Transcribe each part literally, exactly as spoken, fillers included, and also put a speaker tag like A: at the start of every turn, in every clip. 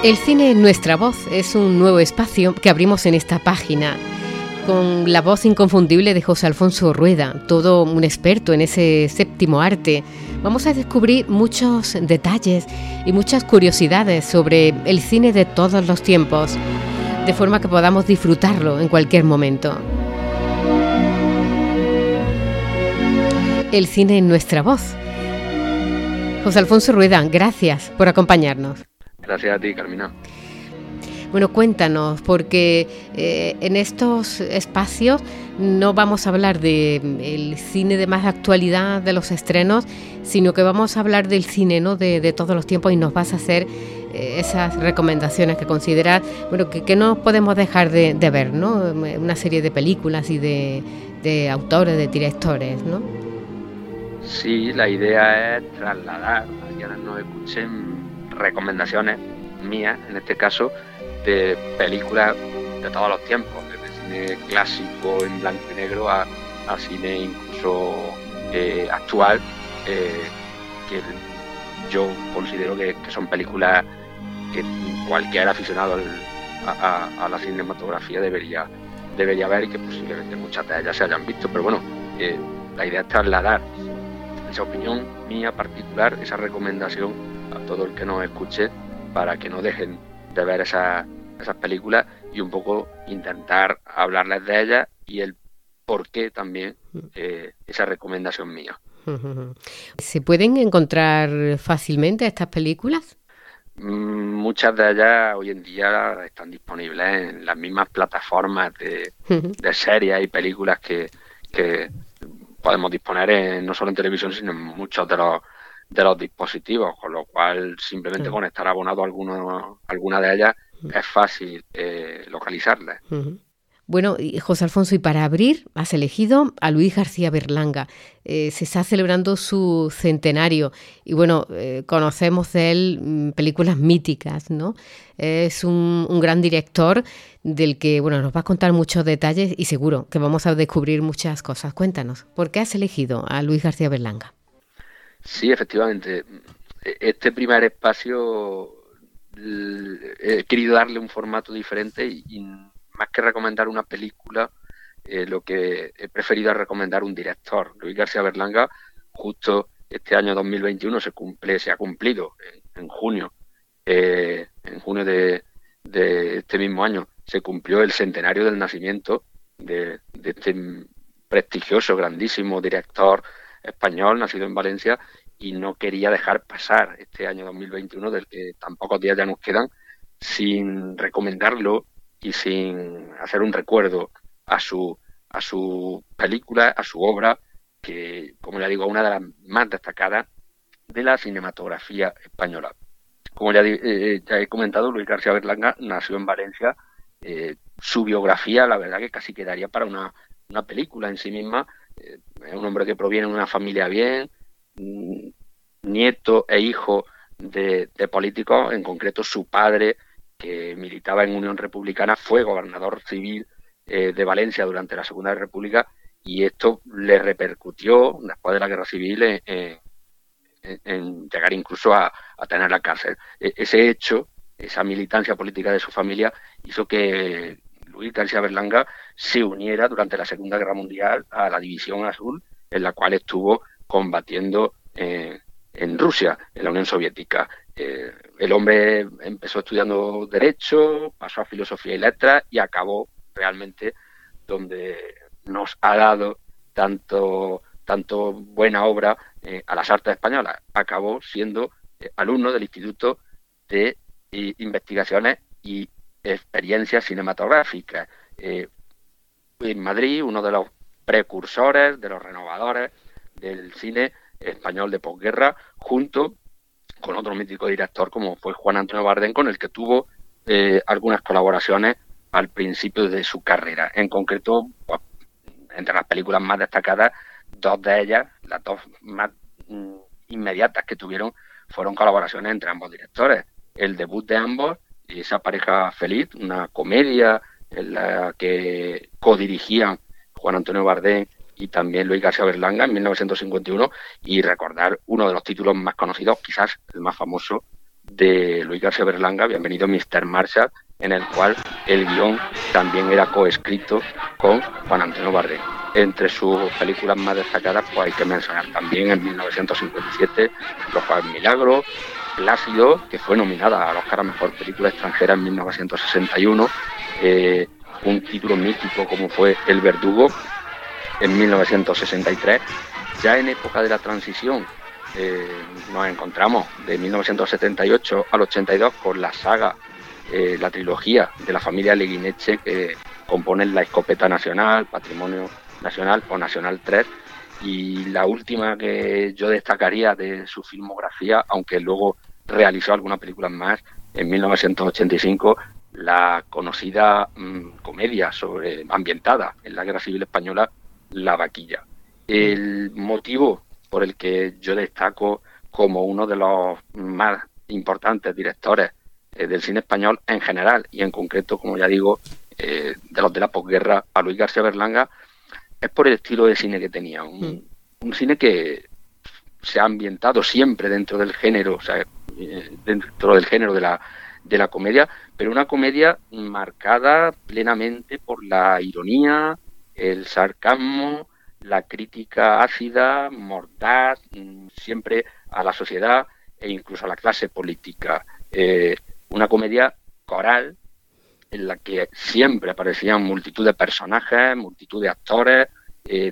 A: El cine Nuestra Voz es un nuevo espacio que abrimos en esta página con la voz inconfundible de José Alfonso Rueda, todo un experto en ese séptimo arte. Vamos a descubrir muchos detalles y muchas curiosidades sobre el cine de todos los tiempos, de forma que podamos disfrutarlo en cualquier momento. El cine en Nuestra Voz. José Alfonso Rueda, gracias por acompañarnos.
B: Gracias a ti, Carmina.
A: Bueno, cuéntanos, porque eh, en estos espacios no vamos a hablar del cine de más actualidad, de los estrenos, sino que vamos a hablar del cine, ¿no?, de, de todos los tiempos, y nos vas a hacer eh, esas recomendaciones que consideras, bueno, que, que no podemos dejar de, de ver, ¿no? Una serie de películas y de, de autores, de directores, ¿no?
B: Sí, la idea es trasladar a quienes nos escuchen recomendaciones mías, en este caso, de películas de todos los tiempos, desde cine clásico en blanco y negro a, a cine incluso eh, actual, eh, que yo considero que, que son películas que cualquier aficionado al, a, a, a la cinematografía debería, debería ver, y que posiblemente muchas de ellas se hayan visto, pero bueno, eh, la idea es trasladar esa opinión mía particular, esa recomendación a todo el que nos escuche, para que no dejen de ver esas, esas películas y un poco intentar hablarles de ellas y el por qué también eh, esa recomendación mía.
A: ¿Se pueden encontrar fácilmente estas películas?
B: Muchas de ellas hoy en día están disponibles en las mismas plataformas de, de series y películas que, que podemos disponer en, no solo en televisión, sino en muchos de los de los dispositivos, con lo cual simplemente con estar abonado a alguno, alguna de ellas es fácil eh, localizarlas.
A: Uh-huh. Bueno, José Alfonso, y para abrir has elegido a Luis García Berlanga. Eh, se está celebrando su centenario y bueno, eh, conocemos de él mm, películas míticas, ¿no? Es un, un gran director del que, bueno, nos va a contar muchos detalles y seguro que vamos a descubrir muchas cosas. Cuéntanos, ¿por qué has elegido a Luis García Berlanga?
B: Sí, efectivamente. Este primer espacio he querido darle un formato diferente y, y más que recomendar una película, eh, lo que he preferido es recomendar un director. Luis García Berlanga, justo este año dos mil veintiuno se cumple, se ha cumplido en, en junio, eh, en junio de, de este mismo año, se cumplió el centenario del nacimiento de, de este prestigioso, grandísimo director español, nacido en Valencia, y no quería dejar pasar este año dos mil veintiuno, del que tan pocos días ya nos quedan, sin recomendarlo y sin hacer un recuerdo a su a su película, a su obra, que, como ya digo, es una de las más destacadas de la cinematografía española. Como ya, eh, ya he comentado, Luis García Berlanga nació en Valencia. Eh, su biografía, la verdad, que casi quedaría para una, una película en sí misma. Eh, es un hombre que proviene de una familia bien, nieto e hijo de, de políticos, en concreto su padre, que militaba en Unión Republicana, fue gobernador civil eh, de Valencia durante la Segunda República, y esto le repercutió después de la Guerra Civil en, en, en llegar incluso a, a tener la cárcel. E- ese hecho, esa militancia política de su familia, hizo que Luis García Berlanga se uniera durante la Segunda Guerra Mundial a la División Azul, en la cual estuvo combatiendo eh, en Rusia, en la Unión Soviética. Eh, el hombre empezó estudiando Derecho, pasó a Filosofía y Letras y acabó realmente donde nos ha dado tanto, tanto buena obra eh, a las artes españolas. Acabó siendo eh, alumno del Instituto de eh, Investigaciones y Experiencias Cinematográficas. Eh, en Madrid, uno de los precursores, de los renovadores del cine español de posguerra, junto con otro mítico director como fue Juan Antonio Bardén, con el que tuvo eh, algunas colaboraciones al principio de su carrera. En concreto, pues, entre las películas más destacadas, dos de ellas, las dos más mm, inmediatas que tuvieron, fueron colaboraciones entre ambos directores. El debut de ambos, esa pareja feliz, una comedia en la que codirigían Juan Antonio Bardén y también Luis García Berlanga en mil novecientos cincuenta y uno, y recordar uno de los títulos más conocidos, quizás el más famoso de Luis García Berlanga, Bienvenido mister Marshall, en el cual el guión también era coescrito con Juan Antonio Bardem. Entre sus películas más destacadas, pues hay que mencionar también en mil novecientos cincuenta y siete Los Jueves Milagros, Plácido, que fue nominada al Oscar a Mejor Película Extranjera en mil novecientos sesenta y uno, eh, un título mítico como fue El Verdugo en mil novecientos sesenta y tres. Ya en época de la transición eh, nos encontramos de mil novecientos setenta y ocho al ochenta y dos con la saga, eh, la trilogía de la familia Leguineche, que componen La Escopeta Nacional, Patrimonio Nacional o Nacional tres, y la última que yo destacaría de su filmografía, aunque luego realizó algunas películas más, en mil novecientos ochenta y cinco, la conocida mmm, comedia sobre ambientada en la Guerra Civil Española, La Vaquilla. El motivo por el que yo destaco como uno de los más importantes directores eh, del cine español en general, y en concreto, como ya digo, eh, de los de la posguerra, a Luis García Berlanga, es por el estilo de cine que tenía. Un, mm. un cine que se ha ambientado siempre dentro del género, o sea, eh, dentro del género de la, de la comedia, pero una comedia marcada plenamente por la ironía, el sarcasmo, la crítica ácida, mordaz, siempre a la sociedad e incluso a la clase política. Eh, una comedia coral en la que siempre aparecían multitud de personajes, multitud de actores, eh,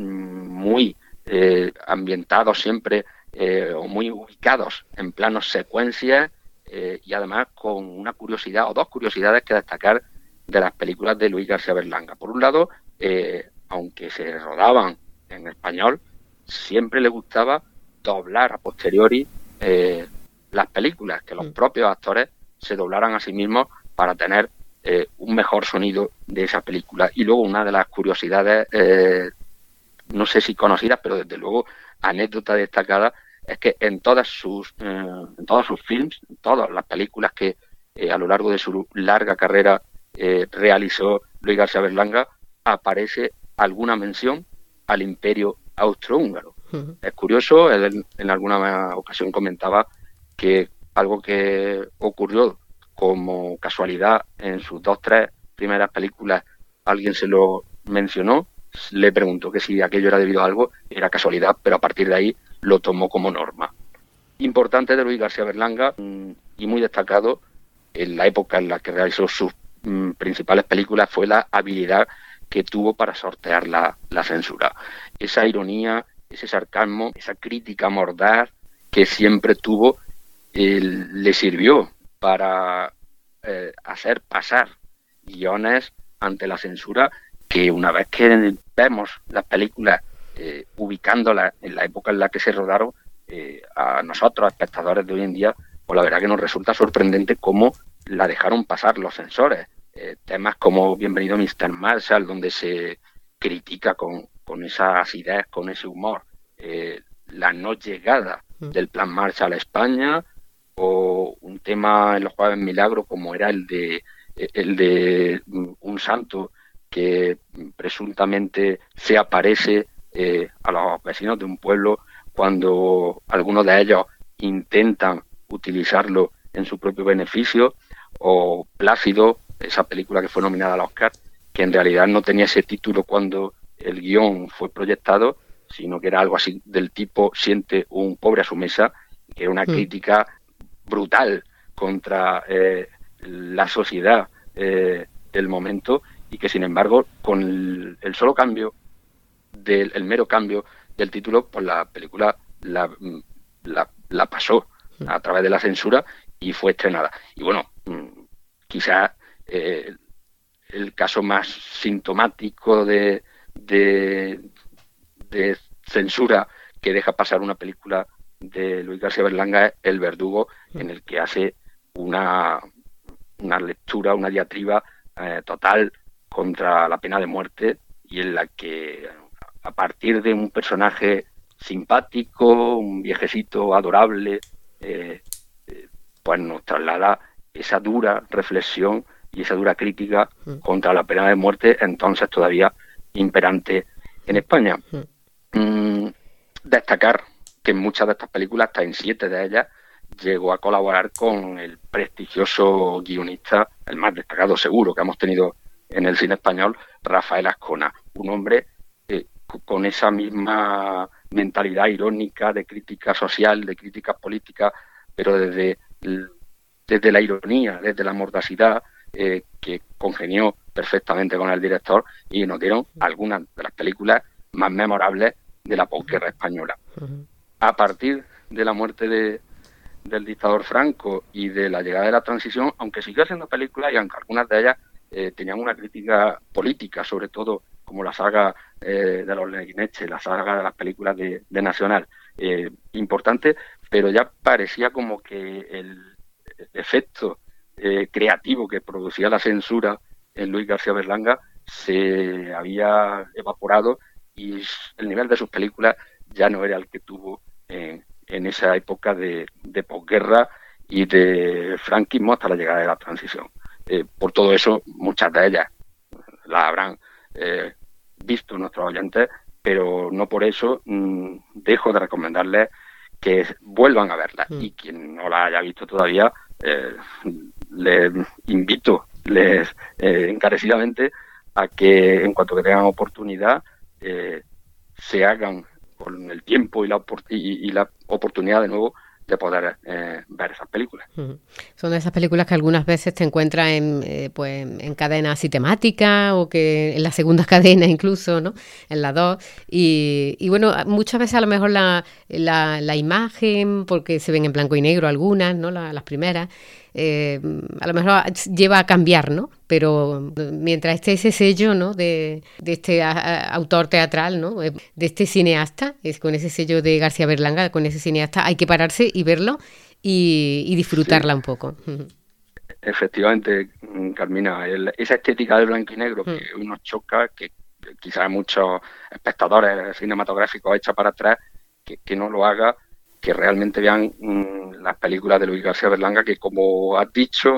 B: muy eh, ambientados siempre eh, o muy ubicados en planos secuencias, eh, y además con una curiosidad o dos curiosidades que destacar de las películas de Luis García Berlanga. Por un lado, eh, aunque se rodaban en español, siempre le gustaba doblar a posteriori eh, las películas, que los propios actores se doblaran a sí mismos para tener eh, un mejor sonido de esa película. Y luego una de las curiosidades, eh, no sé si conocidas, pero desde luego anécdota destacada, es que en todas sus eh, en todos sus films, en todas las películas que eh, a lo largo de su larga carrera eh, realizó Luis García Berlanga, aparece alguna mención al Imperio Austrohúngaro. Uh-huh. Es curioso, él en alguna ocasión comentaba que algo que ocurrió como casualidad en sus dos, tres primeras películas, alguien se lo mencionó, le preguntó que si aquello era debido a algo, era casualidad, pero a partir de ahí lo tomó como norma. Importante de Luis García Berlanga y muy destacado en la época en la que realizó sus mm, principales películas fue la habilidad que tuvo para sortear la, la censura. Esa ironía, ese sarcasmo, esa crítica mordaz que siempre tuvo, eh, le sirvió para eh, hacer pasar guiones ante la censura que una vez que vemos las películas eh, ubicándolas en la época en la que se rodaron, eh, a nosotros, espectadores de hoy en día, pues la verdad que nos resulta sorprendente cómo la dejaron pasar los censores. Eh, temas como Bienvenido mister Marshall, donde se critica con, con esa acidez, con ese humor, eh, la no llegada del Plan Marshall a España, o un tema en Los Jueves Milagros como era el de el de un santo que presuntamente se aparece eh, a los vecinos de un pueblo cuando algunos de ellos intentan utilizarlo en su propio beneficio, o Plácido, esa película que fue nominada al Oscar, que en realidad no tenía ese título cuando el guión fue proyectado, sino que era algo así del tipo Siente un pobre a su mesa, que era una mm. crítica brutal contra eh, la sociedad eh, del momento, y que sin embargo con el, el solo cambio del el mero cambio del título, pues la película la, la, la pasó a través de la censura y fue estrenada. Y bueno, quizás eh, el caso más sintomático de, de, de censura que deja pasar una película de Luis García Berlanga es El Verdugo, en el que hace una, una lectura, una diatriba eh, total contra la pena de muerte, y en la que a partir de un personaje simpático, un viejecito adorable, eh, eh, pues nos traslada esa dura reflexión y esa dura crítica contra la pena de muerte, entonces todavía imperante en España. Mm, destacar que en muchas de estas películas, hasta en siete de ellas, llegó a colaborar con el prestigioso guionista, el más destacado seguro que hemos tenido en el cine español, Rafael Azcona, un hombre eh, con esa misma mentalidad irónica de crítica social, de crítica política, pero desde, desde la ironía, desde la mordacidad, eh, que congenió perfectamente con el director y nos dieron algunas de las películas más memorables de la posguerra española. Uh-huh. A partir de la muerte de, del dictador Franco y de la llegada de la transición, aunque siguió haciendo películas y aunque algunas de ellas eh, tenían una crítica política, sobre todo como la saga eh, de los Leguineche, la saga de las películas de, de Nacional, eh, importante, pero ya parecía como que el efecto eh, creativo que producía la censura en Luis García Berlanga se había evaporado y el nivel de sus películas ya no era el que tuvo en, en esa época de, de posguerra y de franquismo hasta la llegada de la transición. Eh, por todo eso, muchas de ellas las habrán eh, visto nuestros oyentes, pero no por eso mmm, dejo de recomendarles que vuelvan a verlas. Mm. Y quien no la haya visto todavía, eh, les invito les eh, encarecidamente a que en cuanto que tengan oportunidad eh, se hagan con el tiempo y la, y, y la oportunidad de nuevo de poder eh, ver esas películas.
A: Uh-huh. Son de esas películas que algunas veces te encuentras en, eh, pues, en cadenas así temáticas o que en la segunda cadena incluso, ¿no? En la dos. Y, y bueno, muchas veces a lo mejor la, la, la imagen, porque se ven en blanco y negro algunas, ¿no? La, las primeras, eh, a lo mejor lleva a cambiar, ¿no? Pero mientras esté ese sello, ¿no? De, de este a, a, autor teatral, ¿no? De este cineasta, es con ese sello de García Berlanga, con ese cineasta, hay que pararse y verlo y, y disfrutarla sí. un poco.
B: Efectivamente, Carmina, el, esa estética del blanco y negro que mm. uno choca, que quizás muchos espectadores cinematográficos echan para atrás, que, que no lo haga, que realmente vean mmm, las películas de Luis García Berlanga, que como has dicho,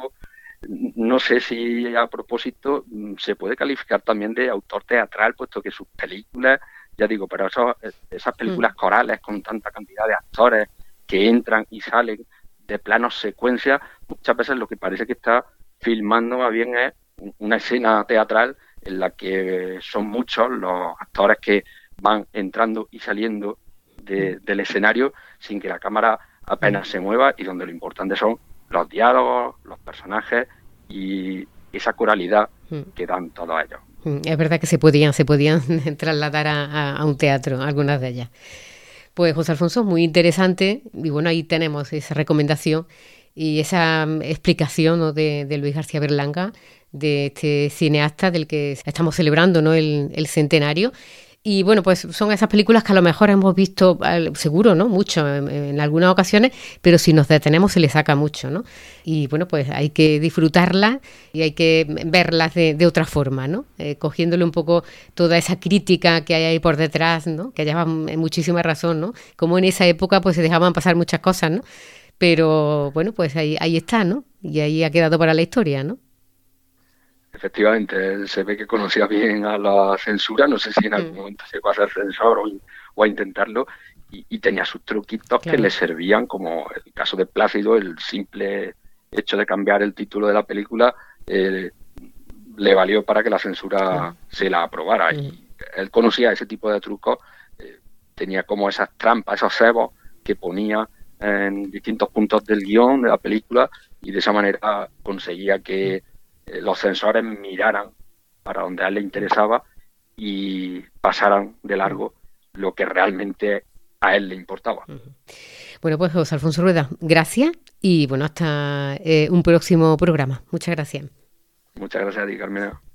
B: no sé si a propósito se puede calificar también de autor teatral, puesto que sus películas, ya digo, pero esos, esas películas mm. corales con tanta cantidad de actores que entran y salen de planos secuencia, muchas veces lo que parece que está filmando más bien es una escena teatral en la que son muchos los actores que van entrando y saliendo de, del escenario sin que la cámara apenas se mueva y donde lo importante son los diálogos, los personajes y esa coralidad que dan todos ellos.
A: Es verdad que se podían, se podían trasladar a, a, a un teatro, algunas de ellas. Pues José Alfonso, muy interesante y bueno, ahí tenemos esa recomendación y esa explicación, ¿no? de, de Luis García Berlanga, de este cineasta del que estamos celebrando, ¿no? el, el centenario. Y bueno, pues son esas películas que a lo mejor hemos visto, seguro, ¿no? Mucho en, en algunas ocasiones, pero si nos detenemos se le saca mucho, ¿no? Y bueno, pues hay que disfrutarlas y hay que verlas de, de otra forma, ¿no? Eh, cogiéndole un poco toda esa crítica que hay ahí por detrás, ¿no? Que lleva muchísima razón, ¿no? Como en esa época pues se dejaban pasar muchas cosas, ¿no? Pero bueno, pues ahí, ahí está, ¿no? Y ahí ha quedado para la historia, ¿no?
B: Efectivamente, se ve que conocía bien a la censura, no sé si en algún mm. momento llegó a ser censor o, o a intentarlo, y, y tenía sus truquitos claro. que le servían, como el caso de Plácido, el simple hecho de cambiar el título de la película eh, le valió para que la censura claro. se la aprobara. Mm. Y él conocía ese tipo de trucos, eh, tenía como esas trampas, esos cebos que ponía en distintos puntos del guión de la película, y de esa manera conseguía que los censores miraran para donde a él le interesaba y pasaran de largo lo que realmente a él le importaba.
A: Bueno, pues José Alfonso Rueda, gracias y bueno, hasta eh, un próximo programa. Muchas gracias.
B: Muchas gracias a ti, Carmena.